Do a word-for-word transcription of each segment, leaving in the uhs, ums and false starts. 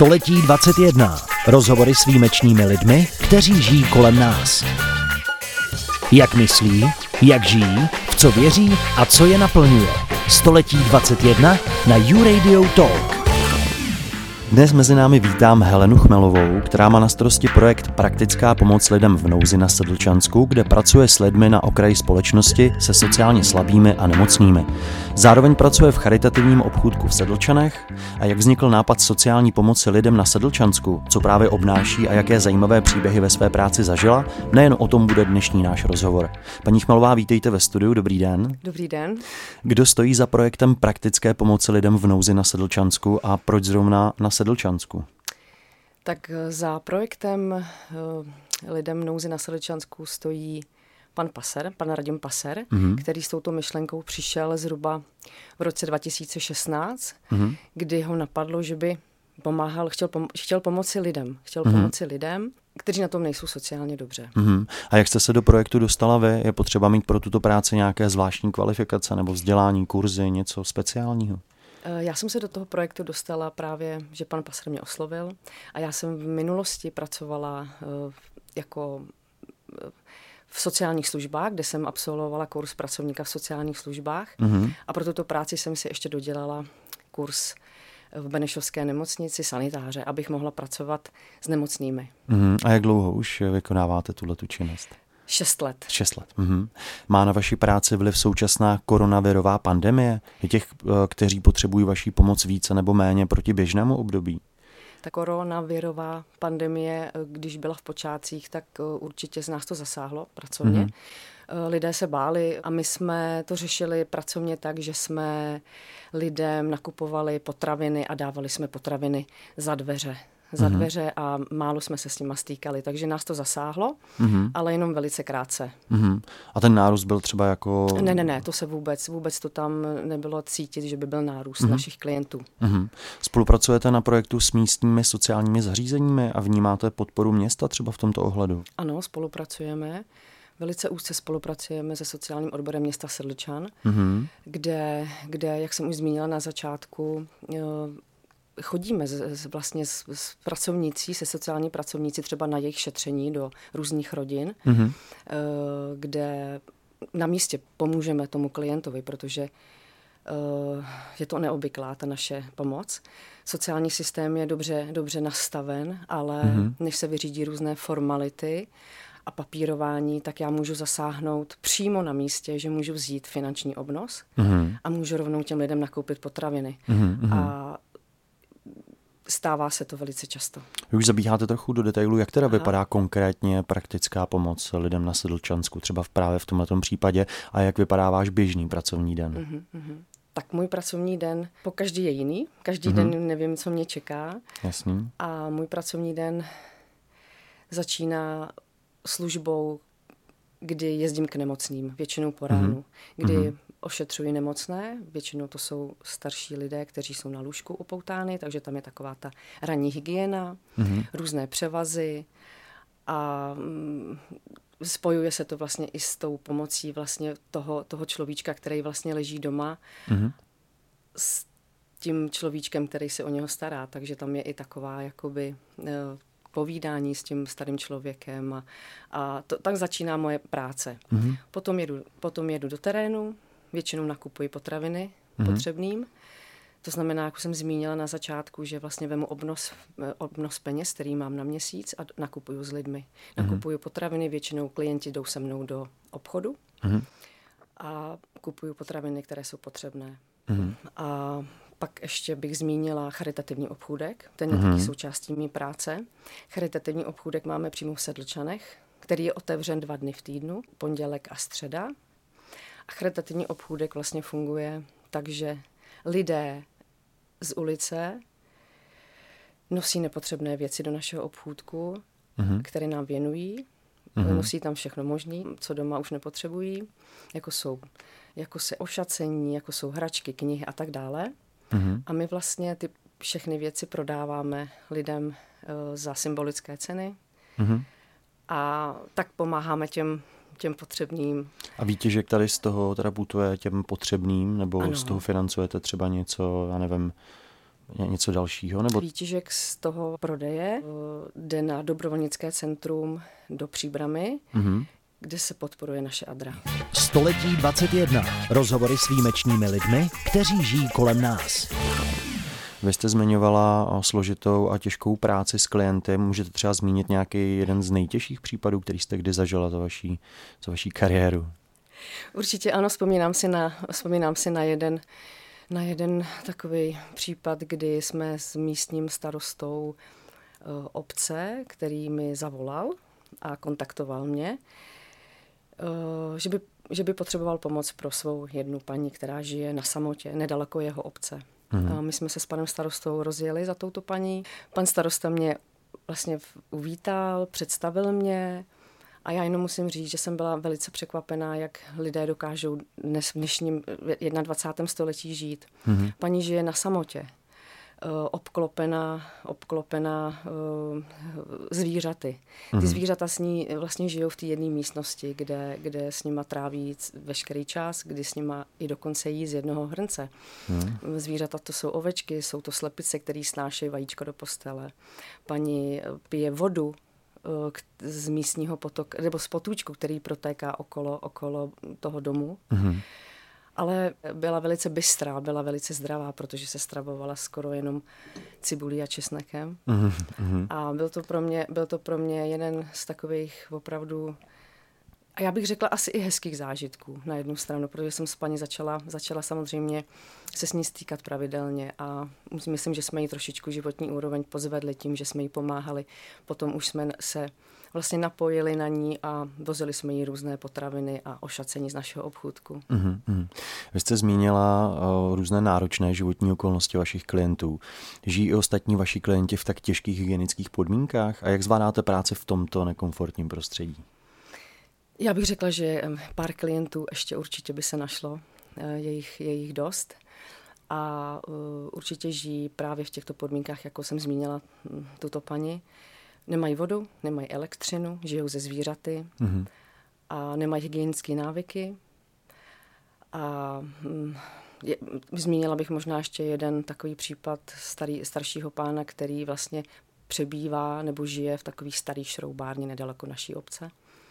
Století dvacet jedna. Rozhovory s výjimečnými lidmi, kteří žijí kolem nás. Jak myslí, jak žijí, v co věří a co je naplňuje. Století dvacet jedna na YouRadio Talk. Dnes mezi námi vítám Helenu Chmelovou, která má na starosti projekt Praktická pomoc lidem v nouzi na Sedlčansku, kde pracuje s lidmi na okraji společnosti se sociálně slabými a nemocnými. Zároveň pracuje v charitativním obchůdku v Sedlčanech. A jak vznikl nápad sociální pomoci lidem na Sedlčansku, co právě obnáší a jaké zajímavé příběhy ve své práci zažila, nejen o tom bude dnešní náš rozhovor. Paní Chmelová, vítejte ve studiu, dobrý den. Dobrý den. Kdo stojí za projektem Praktické pomoci lidem v nouzi na Sedlčansku a proč zrovna na Sedlčansku? Tak za projektem lidem v nouzi na Sedlčansku stojí pan Paser, pan Radim Paser, mm-hmm. který s touto myšlenkou přišel zhruba v roce dva tisíce šestnáct, mm-hmm. kdy ho napadlo, že by pomáhal, chtěl, pom- chtěl pomoci lidem, chtěl mm-hmm. pomoci lidem, kteří na tom nejsou sociálně dobře. Mm-hmm. A jak jste se do projektu dostala vy? Je potřeba mít pro tuto práci nějaké zvláštní kvalifikace nebo vzdělání, kurzy, něco speciálního? Já jsem se do toho projektu dostala právě, že pan Paser mě oslovil a já jsem v minulosti pracovala uh, jako uh, v sociálních službách, kde jsem absolvovala kurz pracovníka v sociálních službách mm-hmm. a pro tuto práci jsem si ještě dodělala kurz v Benešovské nemocnici sanitáře, abych mohla pracovat s nemocnými. Mm-hmm. A jak dlouho už vykonáváte tuhletu činnost? Šest let. Šest let. Mhm. Má na vaši práci vliv současná koronavirová pandemie? Je těch, kteří potřebují vaši pomoc více nebo méně proti běžnému období? Ta koronavirová pandemie, když byla v počátcích, tak určitě z nás to zasáhlo pracovně. Mm-hmm. Lidé se báli a my jsme to řešili pracovně tak, že jsme lidem nakupovali potraviny a dávali jsme potraviny za dveře. za mm-hmm. dveře a málo jsme se s nima stýkali, takže nás to zasáhlo, mm-hmm. ale jenom velice krátce. Mm-hmm. A ten nárůst byl třeba jako... Ne, ne, ne, to se vůbec, vůbec to tam nebylo cítit, že by byl nárůst mm-hmm. našich klientů. Mm-hmm. Spolupracujete na projektu s místními sociálními zařízeními a vnímáte podporu města třeba v tomto ohledu? Ano, spolupracujeme. Velice úzce spolupracujeme se sociálním odborem města Sedlčan, mm-hmm. kde, kde, jak jsem už zmínila na začátku, chodíme z, z, vlastně s, s pracovnící, se sociální pracovníci třeba na jejich šetření do různých rodin, mm-hmm. kde na místě pomůžeme tomu klientovi, protože je to neobvyklá ta naše pomoc. Sociální systém je dobře, dobře nastaven, ale mm-hmm. než se vyřídí různé formality a papírování, tak já můžu zasáhnout přímo na místě, že můžu vzít finanční obnos mm-hmm. a můžu rovnou těm lidem nakoupit potraviny. Mm-hmm. A stává se to velice často. Vy už zabíháte trochu do detailu, jak teda Aha. vypadá konkrétně praktická pomoc lidem na Sedlčansku, třeba v právě v tomhletom případě, a jak vypadá váš běžný pracovní den? Uh-huh, uh-huh. Tak můj pracovní den po každý je jiný. Každý uh-huh. den nevím, co mě čeká. Jasný. A můj pracovní den začíná službou, kdy jezdím k nemocným, většinou po ránu, uh-huh. kdy uh-huh. ošetřuji nemocné, většinou to jsou starší lidé, kteří jsou na lůžku upoutány, takže tam je taková ta ranní hygiena, mm-hmm. různé převazy a mm, spojuje se to vlastně i s tou pomocí vlastně toho, toho človíčka, který vlastně leží doma mm-hmm. s tím človíčkem, který se o něho stará, takže tam je i taková jakoby povídání s tím starým člověkem a, a to, tak začíná moje práce. Mm-hmm. Potom jedu, potom jedu do terénu, většinou nakupuji potraviny mm-hmm. potřebným. To znamená, jak jsem zmínila na začátku, že vlastně vemu obnos, obnos peněz, který mám na měsíc a nakupuju s lidmi. Mm-hmm. Nakupuju potraviny, většinou klienti jdou se mnou do obchodu mm-hmm. a kupuju potraviny, které jsou potřebné. Mm-hmm. A pak ještě bych zmínila charitativní obchůdek, ten je mm-hmm. taky součástí mé práce. Charitativní obchůdek máme přímo v Sedlčanech, který je otevřen dva dny v týdnu, pondělek a středa. A charitativní obchůdek vlastně funguje tak, že lidé z ulice nosí nepotřebné věci do našeho obchůdku, mm-hmm. které nám věnují. Mm-hmm. Nosí tam všechno možné, co doma už nepotřebují, jako jsou jako se ošacení, jako jsou hračky, knihy a tak dále. Mm-hmm. A my vlastně ty všechny věci prodáváme lidem uh, za symbolické ceny. Mm-hmm. A tak pomáháme těm těm potřebným. A výtěžek tady z toho teda putuje těm potřebným, nebo ano. z toho financujete třeba něco, já nevím, něco dalšího? Nebo... Výtěžek z toho prodeje jde na dobrovolnické centrum do Příbramy, mm-hmm. kde se podporuje naše Adra. Století dvacet jedna. Rozhovory s výjimečnými lidmi, kteří žijí kolem nás. Vy jste zmiňovala složitou a těžkou práci s klienty. Můžete třeba zmínit nějaký jeden z nejtěžších případů, který jste kdy zažila za vaší, za vaší kariéru? Určitě ano, vzpomínám si na, vzpomínám si na jeden, na jeden takový případ, kdy jsme s místním starostou uh, obce, který mi zavolal a kontaktoval mě, uh, že by, že by potřeboval pomoc pro svou jednu paní, která žije na samotě, nedaleko jeho obce. Mm-hmm. My jsme se s panem starostou rozjeli za touto paní. Pan starosta mě vlastně uvítal, představil mě a já jenom musím říct, že jsem byla velice překvapená, jak lidé dokážou dnes v dnešním dvacátém prvním století žít. Mm-hmm. Paní žije na samotě, obklopená, obklopená zvířaty. Ty mm-hmm. zvířata s ní vlastně žijou v té jedné místnosti, kde, kde s nima tráví veškerý čas, kdy s nima i dokonce jí z jednoho hrnce. Mm-hmm. Zvířata to jsou ovečky, jsou to slepice, které snášejí vajíčko do postele. Paní pije vodu z místního potoku, nebo z potůčku, který protéká okolo, okolo toho domu. Mm-hmm. Ale byla velice bystrá, byla velice zdravá, protože se stravovala skoro jenom cibulí a česnekem. Mm-hmm. A byl to pro mě, byl to pro mě jeden z takových opravdu, a já bych řekla asi i hezkých zážitků na jednu stranu, protože jsem s paní začala, začala samozřejmě se s ní stýkat pravidelně a myslím, že jsme jí trošičku životní úroveň pozvedli tím, že jsme jí pomáhali. Potom už jsme se vlastně napojili na ní a vozili jsme jí různé potraviny a ošacení z našeho obchůdku. Mm-hmm. Vy jste zmínila uh, různé náročné životní okolnosti vašich klientů. Žijí i ostatní vaši klienti v tak těžkých hygienických podmínkách? A jak zvládáte práci v tomto nekomfortním prostředí? Já bych řekla, že pár klientů ještě určitě by se našlo, je jich, je jich dost a uh, určitě žijí právě v těchto podmínkách, jako jsem zmínila tuto paní. Nemají vodu, nemají elektřinu, žijou ze zvířaty mm-hmm. a nemají hygienické návyky. A mm, je, zmínila bych možná ještě jeden takový případ starý, staršího pána, který vlastně přebývá nebo žije v takových starých šroubárně nedaleko naší obce,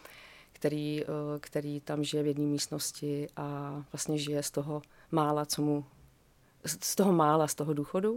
který, který tam žije v jedné místnosti a vlastně žije z toho mála, co mu, z toho mála, z toho důchodu.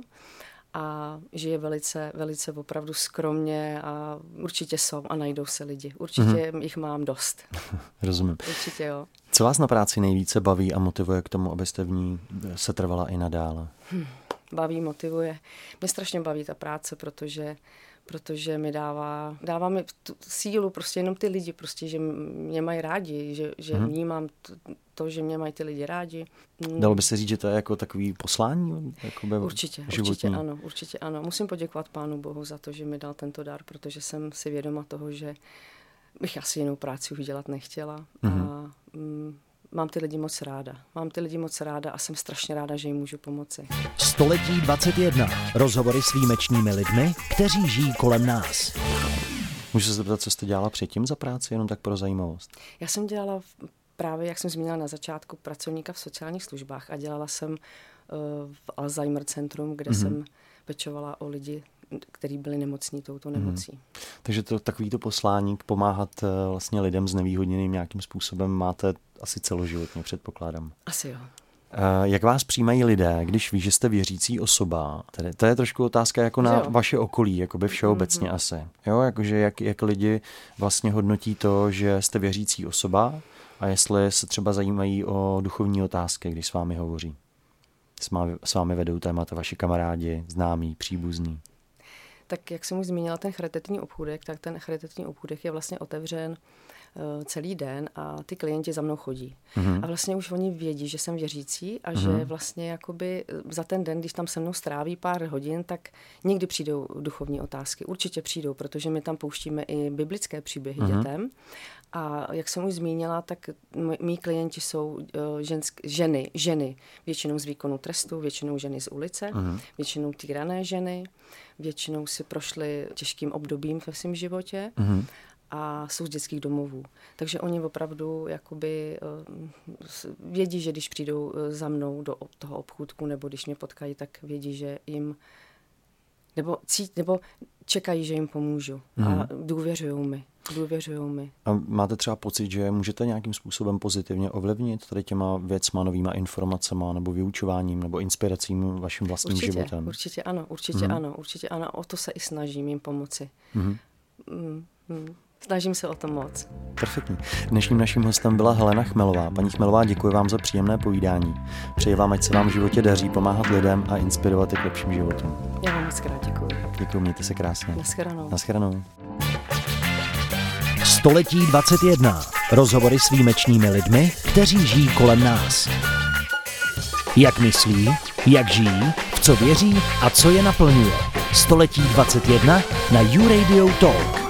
A žije velice, velice opravdu skromně a určitě jsou a najdou se lidi. Určitě mm-hmm. jich mám dost. Rozumím. Určitě jo. Co vás na práci nejvíce baví a motivuje k tomu, abyste v ní setrvala i nadále? Hm, baví, motivuje. Mě strašně baví ta práce, protože protože mi dává, dává mi tu sílu, prostě jenom ty lidi, prostě, že mě mají rádi, že, že hmm. vnímám to, to, že mě mají ty lidi rádi. Dalo by se říct, že to je jako takový poslání? Určitě, životní. určitě ano, určitě ano. Musím poděkovat Pánu Bohu za to, že mi dal tento dar, protože jsem si vědoma toho, že bych asi jinou práci už dělat nechtěla. Hmm. A mm, mám ty lidi moc ráda. Mám ty lidi moc ráda a jsem strašně ráda, že jim můžu pomoci. Století dvacet jedna. Rozhovory s výjimečnými lidmi, kteří žijí kolem nás. Můžu se zeptat, co jste dělala předtím za práci, jenom tak pro zajímavost? Já jsem dělala právě, jak jsem zmínila na začátku, pracovníka v sociálních službách a dělala jsem uh, v Alzheimer centrum, kde mm-hmm. jsem pečovala o lidi, kteří byli nemocní touto nemocí. Hmm. Takže to takovýto poslání pomáhat vlastně lidem znevýhodněným nějakým způsobem máte asi celoživotně, předpokládám. Asi jo. Jak vás přijímají lidé, když ví, že jste věřící osoba? Tedy, to je trošku otázka jako na vaše okolí, jakoby všeobecně mm-hmm. asi. Jo, jakože jak, jak lidi vlastně hodnotí to, že jste věřící osoba a jestli se třeba zajímají o duchovní otázky, když s vámi hovoří. S vámi, s vámi vedou témata vaši kamarádi, známí, příbuzní. Tak jak jsem už zmínila ten charitativní obchůdek, tak ten charitativní obchůdek je vlastně otevřen uh, celý den a ty klienti za mnou chodí. Mm-hmm. A vlastně už oni vědí, že jsem věřící a mm-hmm. že vlastně jakoby za ten den, když tam se mnou stráví pár hodin, tak někdy přijdou duchovní otázky. Určitě přijdou, protože my tam pouštíme i biblické příběhy mm-hmm. dětem. A jak jsem už zmínila, tak mý klienti jsou uh, žensk, ženy, ženy, většinou z výkonu trestu, většinou ženy z ulice, uh-huh. většinou týrané ženy, většinou si prošly těžkým obdobím ve svém životě uh-huh. a jsou z dětských domovů. Takže oni opravdu jakoby vědí, že když přijdou za mnou do toho obchůdku nebo když mě potkají, tak vědí, že jim nebo, cít, nebo čekají, že jim pomůžu mm. a důvěřujou mi. Důvěřujou mi. A máte třeba pocit, že můžete nějakým způsobem pozitivně ovlivnit tady těma věcma, novýma informacema nebo vyučováním nebo inspiracím vaším vlastním určitě, životem? Určitě ano, určitě mm. ano, určitě ano. O to se i snažím jim pomoci. Mm. Mm, mm. Snažím se o to moc. Perfektní. Dnešním naším hostem byla Helena Chmelová. Paní Chmelová, děkuji vám za příjemné povídání. Přeji vám, ať se vám v životě daří pomáhat lidem a inspirovat je k lepším životům. Já vám moc krát děkuji. Děkuji, mějte se krásně. Naschledanou. Naschledanou. Století dvacet jedna. Rozhovory s výjimečnými lidmi, kteří žijí kolem nás. Jak myslí, jak žijí, v co věří a co je naplňuje. Století dvacet jedna na YouRadio Talk.